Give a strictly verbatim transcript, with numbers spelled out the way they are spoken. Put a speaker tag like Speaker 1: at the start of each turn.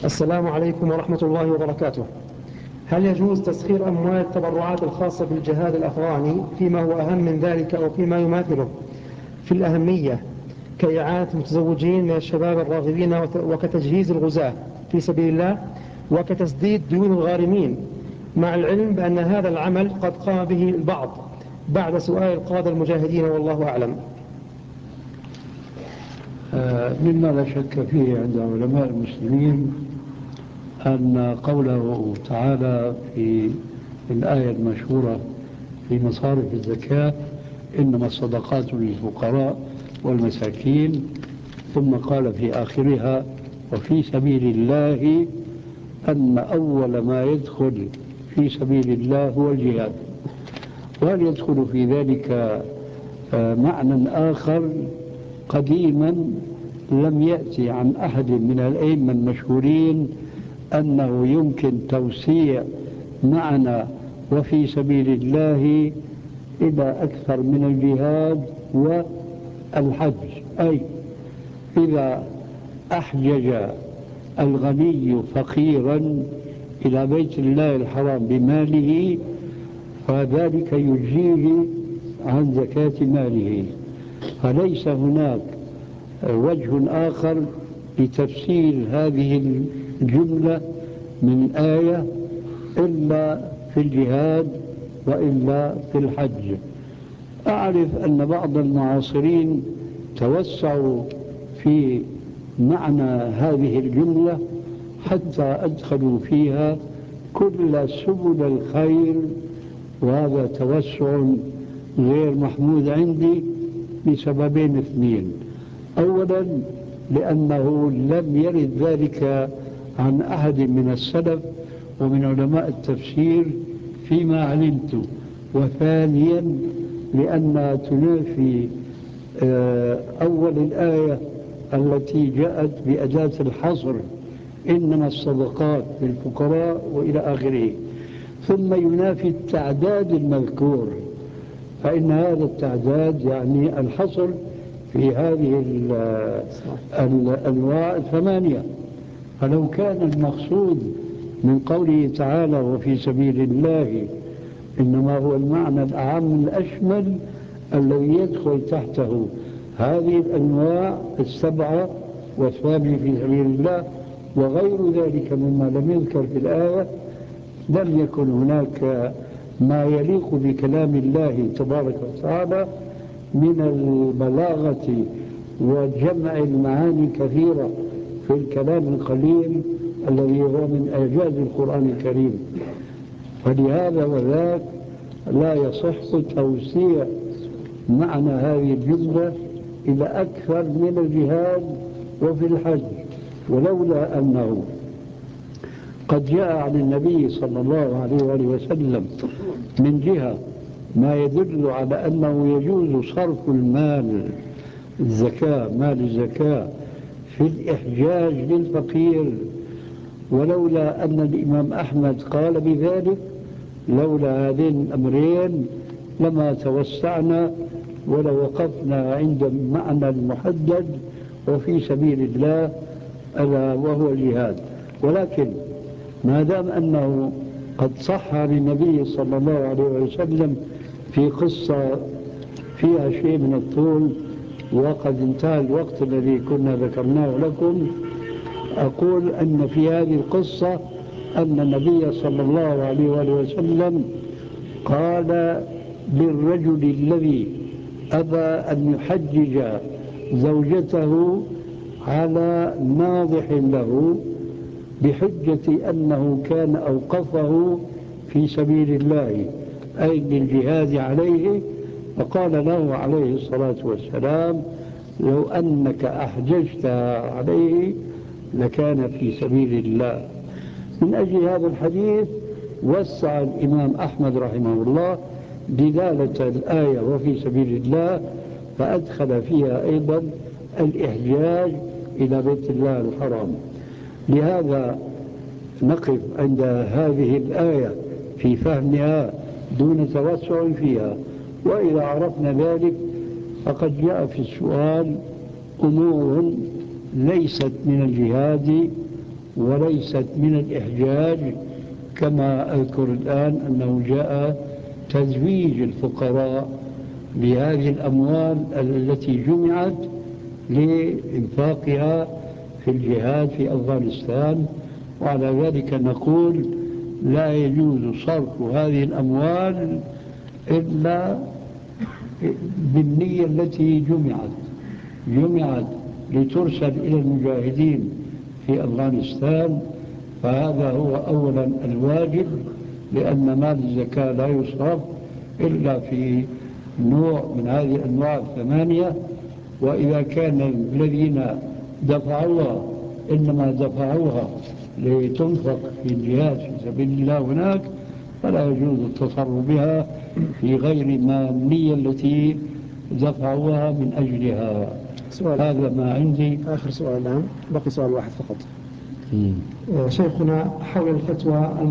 Speaker 1: السلام عليكم ورحمة الله وبركاته. هل يجوز تسخير أموال التبرعات الخاصة بالجهاد الأفغاني فيما هو أهم من ذلك أو فيما يماثله في الأهمية كإعانة المتزوجين من الشباب الراغبين وكتجهيز الغزاة في سبيل الله وكتسديد ديون الغارمين، مع العلم بأن هذا العمل قد قام به البعض بعد سؤال القادة المجاهدين والله أعلم؟
Speaker 2: مما لا شك فيه عند علماء المسلمين أن قوله تعالى في الآية المشهورة في مصارف الزكاة إنما الصدقات للفقراء والمساكين، ثم قال في آخرها وفي سبيل الله، أن أول ما يدخل في سبيل الله هو الجهاد. وهل يدخل في ذلك معنى آخر قديما لم يأتي عن أحد من الأئمة المشهورين أنه يمكن توسيع معنى وفي سبيل الله إلى أكثر من الجهاد والحج؟ أي إذا أحجج الغني فقيرا إلى بيت الله الحرام بماله فذلك يجزيه عن زكاة ماله، فليس هناك وجه آخر لتفسير هذه الجملة من آية إلا في الجهاد وإلا في الحج. أعرف أن بعض المعاصرين توسعوا في معنى هذه الجملة حتى أدخلوا فيها كل سبل الخير، وهذا توسع غير محمود عندي لسببين اثنين. أولا لأنه لم يرد ذلك عن أحد من السلف ومن علماء التفسير فيما علمت، وثانيا لأنها تنافي أول الآية التي جاءت بأداة الحصر إنما الصدقات للفقراء وإلى آخره، ثم ينافي التعداد المذكور، فإن هذا التعداد يعني الحصر في هذه الأنواع الثمانية. فلو كان المقصود من قوله تعالى وفي سبيل الله إنما هو المعنى الأعم الأشمل الذي يدخل تحته هذه الأنواع السبعة والثامن في سبيل الله وغير ذلك مما لم يذكر في الآية، لم يكن هناك ما يليق بكلام الله تبارك وتعالى من البلاغة وجمع المعاني كثيرة في الكلام القليل الذي هو من إعجاز القرآن الكريم. فلهذا وذاك لا يصح توسيع معنى هذه الجملة إلى أكثر من الجهاد وفي الحج، ولولا أنه قد جاء عن النبي صلى الله عليه وآله وسلم من جهة ما يدل على أنه يجوز صرف المال الزكاة مال الزكاة في الإحجاج للفقير، ولولا أن الإمام أحمد قال بذلك لولا هذين الأمرين لما توسعنا ولوقفنا عند المعنى المحدد وفي سبيل الله ألا وهو الجهاد. ولكن ما دام أنه قد صح عن النبي صلى الله عليه وسلم في قصة فيها شيء من الطول وقد انتهى الوقت الذي كنا ذكرناه لكم، أقول أن في هذه القصة أن النبي صلى الله عليه وآله وسلم قال للرجل الذي أبى أن يحجج زوجته على ناضح له بحجة أنه كان أوقفه في سبيل الله أي للجهاد عليه، فقال له عليه الصلاة والسلام لو أنك أحججتها عليه لكان في سبيل الله. من أجل هذا الحديث وسع الإمام أحمد رحمه الله دلالة الآية وفي سبيل الله، فأدخل فيها أيضا الإحجاج إلى بيت الله الحرام. لهذا نقف عند هذه الآية في فهمها دون توسع فيها، وإذا عرفنا ذلك فقد جاء في السؤال أمور ليست من الجهاد وليست من الإحجاج، كما أذكر الآن أنه جاء تزويج الفقراء بهذه الأموال التي جمعت لإنفاقها في الجهاد في أفغانستان. وعلى ذلك نقول لا يجوز صرف هذه الأموال إلا بالنية التي جمعت جمعت لترسل إلى المجاهدين في أفغانستان، فهذا هو أولا الواجب، لأن مال الزكاة لا يصرف إلا في نوع من هذه الأنواع الثمانية. وإذا كان الذين دفعوها إنما دفعوها لتنفق في الجهاد في سبيل الله هناك، فلا يجوز التصرف بها في غير ما النية التي دفعوها من أجلها.
Speaker 1: سؤال.
Speaker 2: هذا ما عندي.
Speaker 1: آخر سؤال الآن، بقي سؤال واحد فقط. شيخنا حول الفتوى